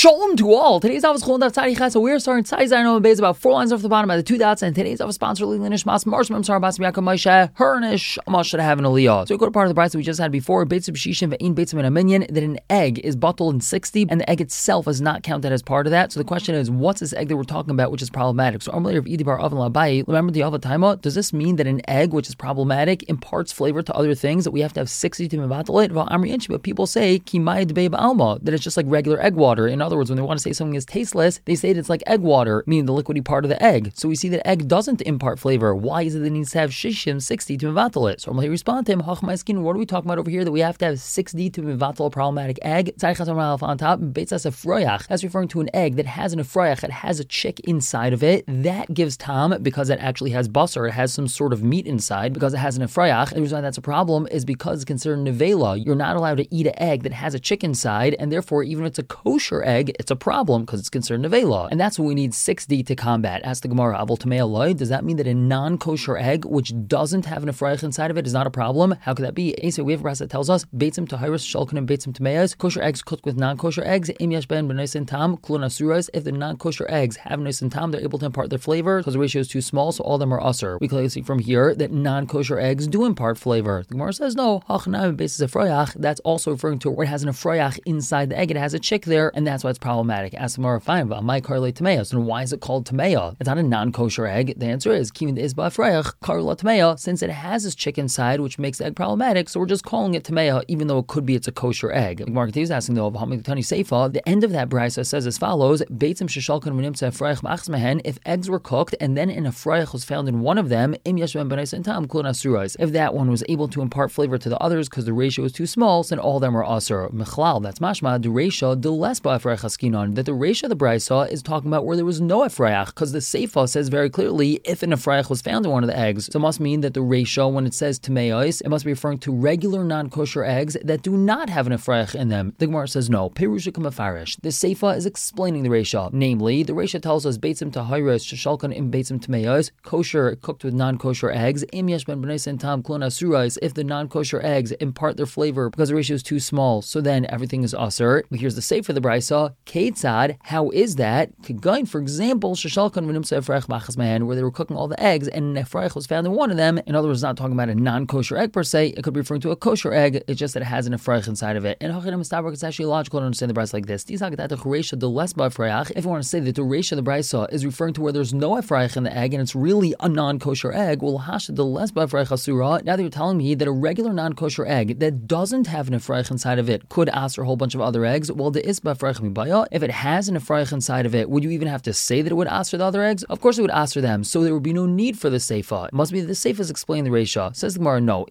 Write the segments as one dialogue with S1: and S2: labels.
S1: Shalom to all. Today's Avos Chol Daf Tzadi Chai. So we're starting Tzadi Zayin Olam Beis about 4 lines off the bottom by the 2 dots. And today's Avos sponsor Lili Nishmas Marsham Amsar Bas Yaakov Moshe Hernish Amash should have an aliyah. So we go to part of the price that we just had before. Beitzim Shishim Ve'in Beitzim and a minion. That an egg is bottled in 60, and the egg itself is not counted as part of that. So the question is, what's this egg that we're talking about, which is problematic? So Amr of Idi Bar Avon Labai. Remember the Avataima? Does this mean that an egg, which is problematic, imparts flavor to other things that we have to have 60 to mevatel it? Well, Amri Inchi, but people say Kimai Debe Alma, that it's just like regular egg water. In other words, when they want to say something is tasteless, they say it's like egg water, meaning the liquidy part of the egg. So we see that egg doesn't impart flavor. Why is it that it needs to have shishim 60 to mevatel it? So I'm going to respond to him, Hachmaiskin, what are we talking about over here that we have to have 60 to mevatel a problematic egg? On top, that's referring to an egg that has an afroyach, it has a chick inside of it. That gives tam because it actually has basar, it has some sort of meat inside because it has an afroyach. The reason why that's a problem is because it's considered nevela. You're not allowed to eat an egg that has a chick inside, and therefore even if it's a kosher egg, it's a problem because it's considered nevela. And that's what we need 6D to combat. Ask the Gemara, Abul Tamei Eloi, does that mean that a non-kosher egg which doesn't have an afroyach inside of it is not a problem? How could that be? So we have a verse that tells us, Beitzim Tahiris Shalkan and Beitzim Tameas, kosher eggs cooked with non-kosher eggs, Im Yesh Ben B'Nais and Tam, Klun Asuras. If the non-kosher eggs have Nais and Tam, they're able to impart their flavor because the ratio is too small, so all of them are usur. We clearly see from here that non-kosher eggs do impart flavor. The Gemara says no, Hachanam basis afroyach. That's also referring to where it has an afroyach inside the egg. It has a chick there, and that's why it's problematic. Ask the Gemara, fine, but my karle tameya. So why is it called tameya? It's not a non-kosher egg. The answer is kimin isba afroyach karla tameya. Since it has this chick inside, which makes the egg problematic, so we're just calling it tameya, even though it could be it's a kosher egg. The Gemara is asking though, the end of that brisa says as follows: Beitzim sheshalkan v'nimtza afroyach machs mehen. If eggs were cooked and then an afroyach was found in one of them, im yeshben b'nais and tam klun asuras. If that one was able to impart flavor to the others because the ratio is too small, then all of them are asur. Mechlal, that's mashma the ratio the less ba afroyach askinon. That the ratio of the brisa is talking about where there was no afroyach, because the seifa says very clearly if an afroyach was found in one of the eggs. So it must mean that the ratio, when it says tameos, it must be referring to regular non-kosher eggs that do not have an afroyach in them. The Gemara says no. Perusha kamafarish. The seifa is explaining the ratio. Namely, the ratio tells us beitzim tahiros sheshalkan im beitzim tameos, kosher cooked with non-kosher eggs, im yeshben b'nais and tam klon asurais. If the non-kosher eggs impart their flavor because the ratio is too small, so then everything is asur. Here's the seifa of the brisa. Ketzad, how is that? Kegain, for example, sheshalkan v'nimtza afroyach machas mahen, where they were cooking all the eggs and an afroyach was found in one of them. In other words, not talking about a non-kosher egg per se. It could be referring to a kosher egg. It's just that it has an afroyach inside of it. And it's actually logical to understand the brisa like this. If you want to say that the ratio of the brisa is referring to where there's no afroyach in the egg and it's really a non-kosher egg, well, hasha the less afroyach asura. Now that you're telling me that a regular non-kosher egg that doesn't have an afroyach inside of it could ask a whole bunch of other eggs, well, the isba afroyach mibaya. If it has an afroyach inside of it, would you even have to say that it would ask for the other eggs? Of course it would ask for them, so there would be no need for the seifa. It must be that the seifa is explaining the ratio. Says the Gemara, no.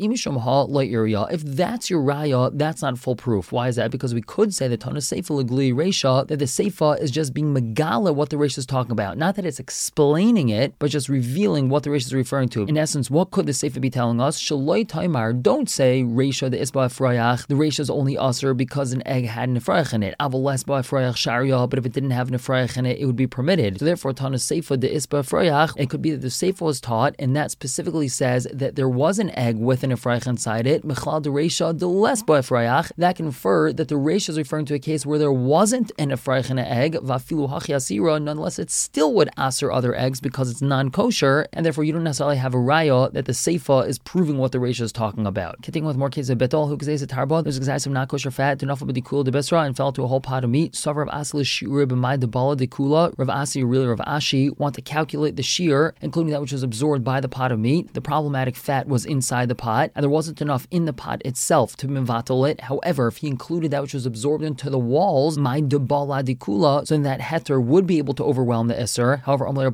S1: If that's your raya, that's not full proof. Why is that? Because we could say that Tana Seifa Legli Resha, that the Seifa is just being megala what the Resha is talking about. Not that it's explaining it, but just revealing what the Resha is referring to. In essence, what could the Seifa be telling us? Shaloi Taimar, don't say Resha the Isba Afrayach, the Resha is only usher because an egg had an Afrayach in it. Aval Lesba Afrayach Sharia, but if it didn't have an Afrayach in it, it would be permitted. So therefore, Tana Seifa the Isba Afrayach, it could be that the Seifa was taught, and that specifically says that there was an egg with an Afrayach inside it. Mechlal the Resha the Lesba Afrayach, that can infer that the Resha is referring to a case where there wasn't an Afrayach in an egg, Vafilu Hachi Asira, nonetheless it still would aser other eggs because it's non-kosher, and therefore you don't necessarily have a raya that the Seifa is proving what the Resha is talking about. Continuing with more cases of Betal, who says it's tarba, there's a of non-kosher fat, Tunafa B'dikula de Besra, and fell to a whole pot of meat. Savar of Asli Shiur B'mai Debala Dikula, Rav Asi, really Rav Ashi, want to calculate the shear, including that which was absorbed by the pot of meat. The problematic fat was inside the pot, and there wasn't enough in the pot itself to mivatal it. However, if he included that which was absorbed into the walls, my debala dikula, so then that heter would be able to overwhelm the iser. However, did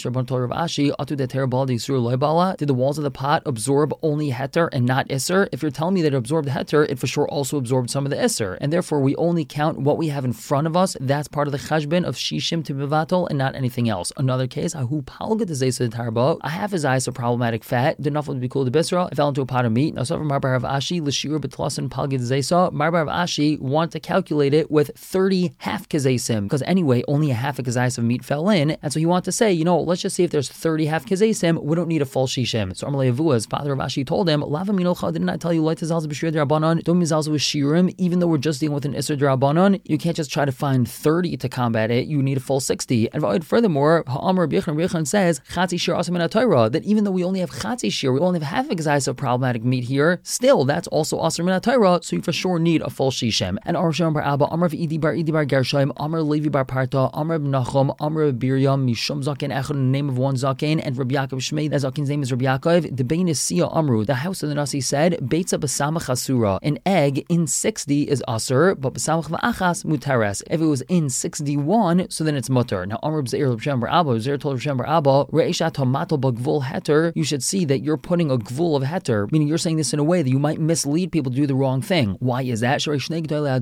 S1: the walls of the pot absorb only heter and not iser? If you're telling me that it absorbed the heter, it for sure also absorbed some of the iser, and therefore we only count what we have in front of us. That's part of the chashbin of shishim to mivatal and not anything else. Another case, ahu palga de tarba, a half his eyes a problematic fat, did not be cool to bisra, it fell into a pot of meat. Now, so Marbar of Ashi, Lashir Betlasan Palgid Zesa, Marbar of Ashi want to calculate it with 30 half kazesim, because anyway, only a half a kazais of meat fell in, and so you want to say, let's just see if there's 30 half kazesim, we don't need a full shishim. So Amalei Avua's father of Ashi told him, Lava Minolcha, didn't I tell you, Light Tazalz B'Shir D'Rabanan, don't Mizalz with Shirim, even though we're just dealing with an Isser D'Rabanan, you can't just try try to find 30 to combat it, you need a full 60. And furthermore, Ha'amar B'Yechon says, Chatzi Shir Asur Min HaTorah, that even though we only have Chatzi Shir, we only have half a gazais of problematic meat here, still, that's also Asur Min HaTorah, so you for sure need a full Shishem. And Amar Shem Bar Abba, Amar V'Idi Bar Gershaim, Amar Levi Bar Parta, Amar Nachum, Amar Biryam, Mishum Zaken Echad, in the name of one Zaken, and Rabbi Yaakov Shmei, that Zaken's name is Rabbi Yaakov, the Bein is Sia Amru, the house of the Nasi said, Beitza B'Samach Asura, an egg in 60 is Asur, but B'Samach V'Achas Muteres. If it was in 61, so then it's mutter. Now Amar B'Zeir L'Shem Bar Abba, B'Zeir told L'Shem Bar Abba, Re'esha Tomato B'Gvul Heter, you should see that you're putting a Gvul of Heter, meaning you're saying this in a way that you might mislead people to do the wrong thing. Why is that? The two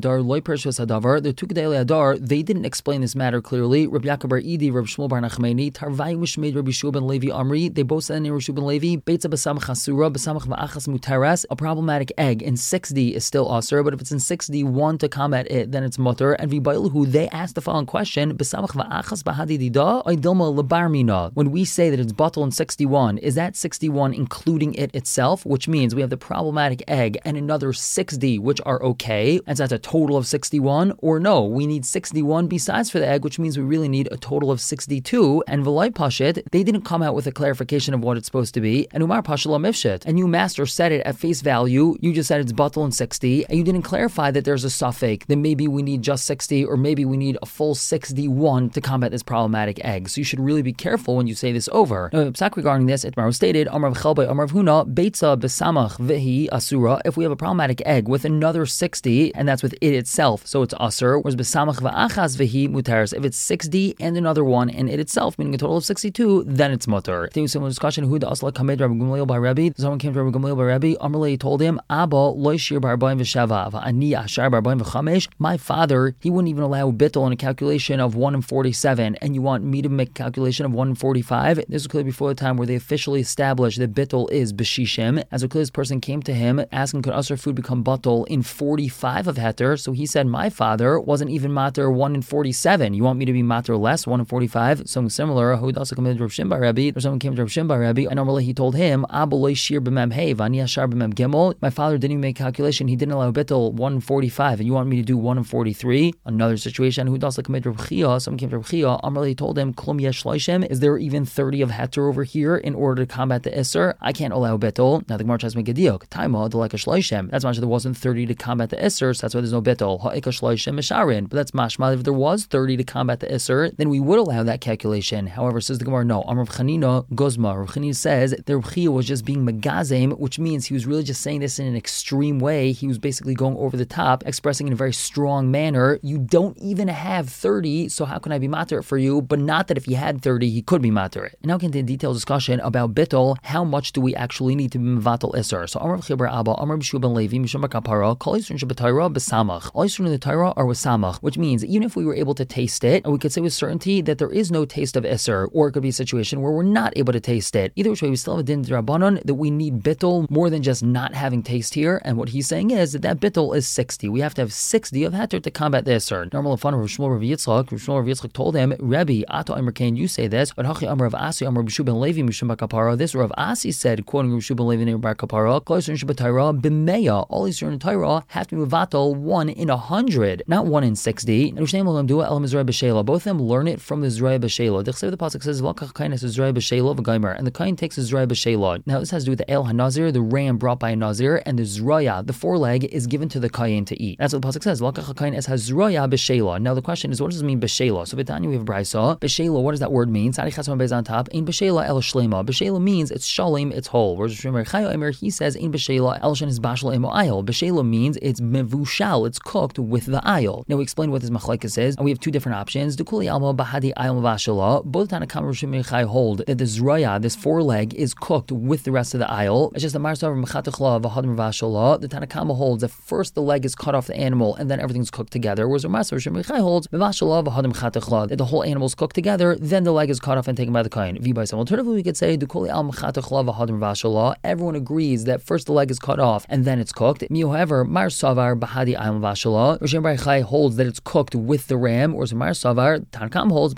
S1: Gedei Adar, they didn't explain this matter clearly. Rabbi Yaakov Bar Idi, Rabbi Shmuel Bar Nachmani, Tarvai Mishmeid Rabbi Shua ben Levi Amri, they both said in Rabbi Shua ben Levi, Beitza B'Samach Asura, B'Samach V'Achas Muteres, a problematic egg in 60 is still Asur, but if it's in 61 to combat it, then it's mutter. And V'Bailahu, they asked the following question, B'Samach V'Achas B'Hadidida, Oidilma L'Barmina. When we say that it's batal in 61, is that 61 including it itself? Which means we have the problematic egg and another 60 which are okay, and so that's a total of 61, or no, we need 61 besides for the egg, which means we really need a total of 62, and V'lai Pashit, they didn't come out with a clarification of what it's supposed to be, and Umar Pashala Mifshit, and you master said it at face value, you just said it's batal in 60, and you didn't clarify that there's a suffix, that maybe we need just 60, or maybe we need a full 61 to combat this problematic egg, so you should really be careful when you say this over. Now, Psak regarding this, Itmar stated, Amar V'Chelbei, Amar V'Huna, Beitza B'Samach V'Hi Asura, if we have a problematic egg with another 60, and that's with it itself, so it's Asur, whereas B'Samach V'Achas V'Hi Muteres, if it's 60 and another one and it itself, meaning a total of 62, then it's mutter. Continuing similar discussion, who the Asla Kamed Rabbi Gamliel by Rabbi, someone came to Rabbi Gamliel by Rabbi, Amarle told him, Abba Lo Shir Bar Baim V'Sheva, V'Ani Ashar Bar Baim V'Chamesh, my father, he wouldn't even allow bittul in a calculation of 1 in 47, and you want me to make a calculation of 1 in 45? This was clearly before the time where they officially established that bittul is B'Shishim, as a clear this person came to him asking could Asr food become batal in 45 of Heter, so he said, my father wasn't even matter 1 in 47, you want me to be matter less, 1 in 45? Something similar, who would also come to Rav Shimba Rabbi, or someone came to Rav Shimba Rabbi, and normally he told him, Abu Shir b'mem hey, v'ani ashar b'mem gimel, my father didn't even make a calculation, he didn't allow bittul 1 in 45, and you want me to do 1 in 43? Another situation, who would also come to Rav Chia, someone came to Rav Chia, Amarle told him, Klum yesh loishem, is there even 30 of Heter over here in order to combat the Isser? I can't allow bittul. Now the Gemara tries to make a diok. Taima, the like a shloishem. That's why there wasn't 30 to combat the Isser, so that's why there's no bittul. Ha'ika shloishem misharin. But that's mashma. If there was 30 to combat the Isser, then we would allow that calculation. However, says the Gemara, no. Amar Chanina Gozma. Rav Chanina says that Rav Chia was just being megazim, which means he was really just saying this in an extreme way. He was basically going over the top, expressing in a very strong manner. You don't even have 30, so how can I be matter it for you? But not that if he had 30, he could be matter it. And now we get into a detailed discussion about bittul. How much do we actually need to be mevatel Isser? So Amar Chibar Abba, Amar B'Shua ben Levi, Mishum Kapara, Kol Yisron Shabbatayra B'Samach. All Yisron in the Torah are with Samach, which means even if we were able to taste it, and we could say with certainty that there is no taste of Isser, or it could be a situation where we're not able to taste it. Either which way, we still have a din d'Rabbanan that we need bittul more than just not having taste here. And what he's saying is that bittul is 60. We have to have 60 of Heter to combat the Isser. Normal fun of Rav Shmuel Rav Yitzchak. Rav Shmuel Rav Yitzchak told him, Rebbe, Ato Amar Kain, you say this, but Hachi Amar Rav Asi Amar B'Shua ben Levi Mishum Kapara. This Rav Asi said, quoting Rav Shua ben Levi in Bar Kapara, Kol Yisron Shabbatayra B'Meya. All Yisron in Torah have to be mevatel 1 in 100, not 1 in 60. And Ushneim Olam Dua Elam Zraya B'Shela. Both of them learn it from the Zraya B'Shela. The pasuk says, V'lakach Kain has Zraya B'Shela v'Gaimer, and the Kain takes the Zraya B'Shela. Now this has to do with the El HaNazir, the ram brought by a Nazir, and the Zraya, the foreleg, is given to the Kain to eat. That's what the pasuk says. V'lakach Kain has Zraya B'Shela. Now the question is, what does it mean B'Shela? So B'Tanya we have Brisa. B'Shela, what does that word mean? Sari Chasam Bez on top. In B'Shela El Shlema. B'Shela means it's shalim, it's whole. Whereas Shemar Chayo Emer, he says in B'Shela El Shen is Bashal Emo Ayel. B'Shela means it's mevushal, it's cooked with the ayel. Now we explain what this machlekes is, and we have two different options. Dukuli Alma Bahadi Ayel Mavashala. Both Tanakam Rishim Chai hold that the Zraya, this foreleg, is cooked with the rest of the ayel. It's just the Marsav Mechatachla V'Hadm Mavashala. The Tanakama holds that first the leg is cut off the animal and then everything's cooked together. Whereas the Marsav Rishim Chai holds Mavashala V'Hadm Mechatachla, that the whole animal is cooked together, then the leg is cut off and taken by the kain. Alternatively, we could say Dukuli Al Mechatachla V'Hadm Mavashala. Everyone agrees that first the leg is cut off and then it's cooked. However, Mar Savar Bahadi Ayam Vashala, Rishim Bar Chai holds that it's cooked with the ram, whereas Mar Savar Tanakam holds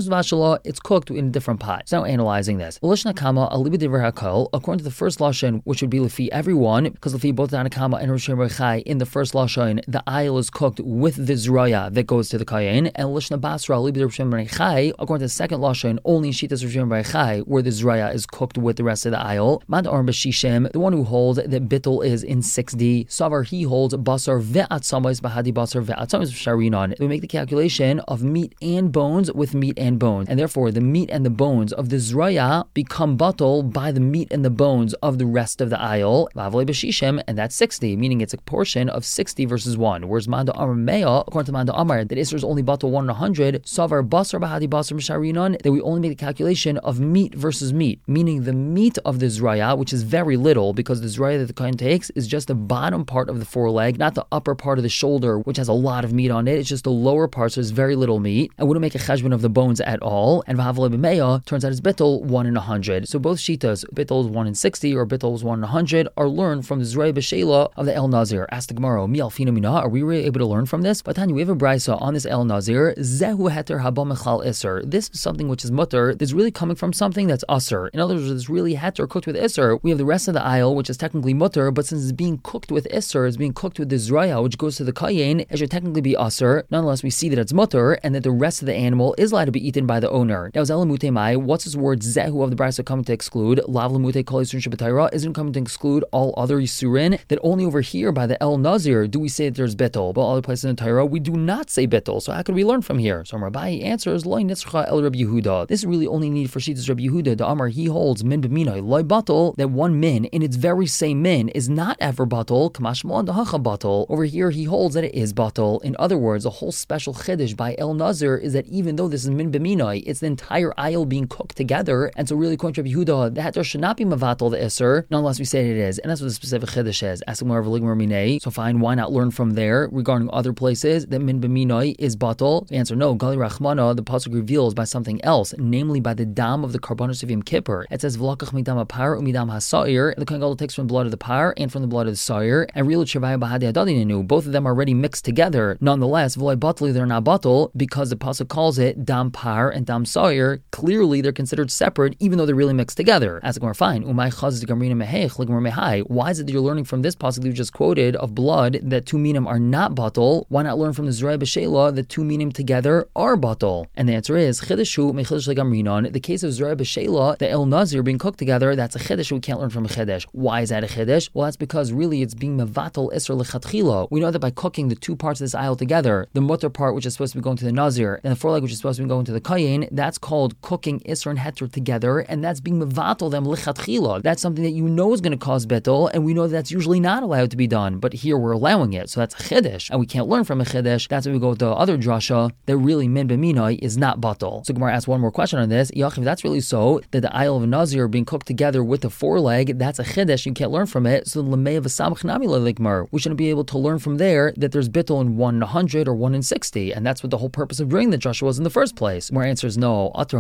S1: it's cooked in a different pot. So now analyzing this, Lishna Kama Alibi Divrei Hakol, according to the first lashon, which would be Lefi everyone, because Lefi both Tanakama and Rishim Bar Chai in the first lashon, the ayel is cooked with the Zraya that goes to the Kayin, and Lishna Basra, according to the second Lashon, only in Shitas Rishon Bar Chai, where the Zraya is cooked with the rest of the aisle. Mad Arm B'Shishim, the one who holds that Bittul is in 60, Savar, he holds Basar Ve'atzamas Bahadi Basar Ve'atzamas Sharinon. We make the calculation of meat and bones with meat and bones, and therefore the meat and the bones of the Zraya become Batul by the meat and the bones of the rest of the aisle, Vavle B'Shishim, and that's 60, meaning it's a portion of 60 versus 1. Whereas Manda Amar Meya, according to Manda Amar, that Isser is only Batul 1 in 100, Savar Basar Bahadi Basar Sharinon, that we only make the calculation of meat versus meat, meaning the meat of the Zraya, which is very little, because the Zraya that the Kohen takes is just the bottom part of the foreleg, not the upper part of the shoulder, which has a lot of meat on it. It's just the lower part, so there's very little meat. I wouldn't make a cheshbon of the bones at all. And V'havle b'meya turns out it's bittul 1 in 100. So both shitas, bittul is 1 in 60 or bittul is 1 in 100, are learned from the Zraya b'shela of the El Nazir. Ask the Gemara, mi alfina mina, are we really able to learn from this? But Tanya, we have a brisa on this El Nazir, zehu heter haba mechal iser. This is something which is mutter, that's really coming from something that's usser. In other words, it's really heter cooked with iser. We have the rest of the aisle, which is technically mutter, but since it's being cooked with iser, it's being cooked with the Zraya, which goes to the kayin, it should technically be usser. Nonetheless, we see that it's mutter, and that the rest of the animal is allowed to be eaten by the owner. Now, zelamute mai, what's this word zehu of the brisa coming to exclude? Lav lamute kol yisurin shabbatayra isn't coming to exclude all other yisurin, that only over here by the El Nazir do we say that there's bittul, but other places in the Torah we do not say bittul. So how could we learn from here? So Rabbi answers, Loi nitzcha el Rabbi Yehuda. This is really only needed for Shitas Rabbi Yehuda. The Amar, he holds min b'minai loi batul, that one min in its very same min is not ever batul. Kamashmo and dahacha batul. Over here he holds that it is batul. In other words, a whole special chiddush by El Nazir is that even though this is min b'minai, it's the entire aisle being cooked together, and so really according to Rabbi Yehuda, the hatter should not be mavatul the iser. Nonetheless, we say it is, and that's what the specific chiddush is. Ask more of a ligmar minei. So fine, why not learn from there regarding other places that min b'minai is batul? The answer, no. Gali Rachmana, the pasuk reveals by something else, namely by the dam of the karbanos of Yom Kippur. It says v'lakach midam hapar umidam hasair. The Kohen Gadol takes from the blood of the par and from the blood of the sair, and real shavaya bahadi adadinenu. Both of them are already mixed together. Nonetheless, v'lai batli, they're not batul because the pasuk calls it dam par and dam sair. Clearly, they're considered separate, even though they're really mixed together. As the fine, umay chaz gamrina mehech ligmar mehai. Why is it that you're learning from this pasuk that you just quoted of blood that two minim are not batul? Why not learn from the Zraya b'shela that two minim together are batul? And the answer is chidushu mechidush legamrinon. The case of Zraya b'shela, the El Nazir being cooked together, that's a chiddush we can't learn from a chiddush. Why is that a chiddush? Well, that's because really it's being mevatel iser lechatchila. We know that by cooking the two parts of this aisle together, the mutter part which is supposed to be going to the Nazir and the foreleg which is supposed to be going to the kayin, that's called cooking iser and heter together, and that's being mevatel them lechatchila. That's something that you know is going to cause betel, and we know that's usually not allowed to be done, but here we're allowing it, so that's a chiddush, and we can't learn from a chiddush. That's when we go with the other drasha that really min b'minai is not batal. So Gemara asks one more question on this. If that's really so, that the aisle of a Nazir being cooked together with the foreleg, that's a chiddush, you can't learn from it. So lemei of a samach nami lelikmar, we shouldn't be able to learn from there that there's bittul in 1 in 100 or 1 in 60, and that's what the whole purpose of bringing the drasha was in the first place. Our answer is no. Are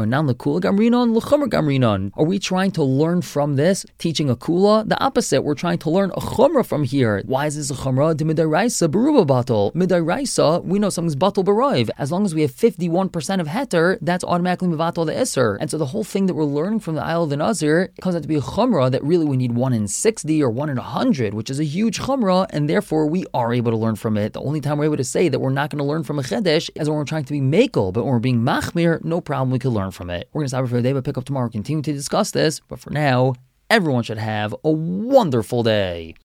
S1: we trying to learn from this, teaching a kula? The opposite. We're trying to learn a chumrah from here. Why is this a chumrah? The midaraisa beruba batal. Midaraisa, we know something's batal b'roiv. As long as we have 51% of heter, that's automatically mivatal the iser. And so the whole thing that we're learning from the aisle of the Nazir comes out to be a chumrah that really we need 1 in 60 or 1 in 100, which is a huge chumrah, and therefore we are able to learn from it. The only time we're able to say that we're not going to learn from a chedesh is when we're trying to be makel, but when we're being machmir, no problem, we can learn from it. We're going to stop it for the day, but pick up tomorrow, continue to discuss this. But for now, everyone should have a wonderful day.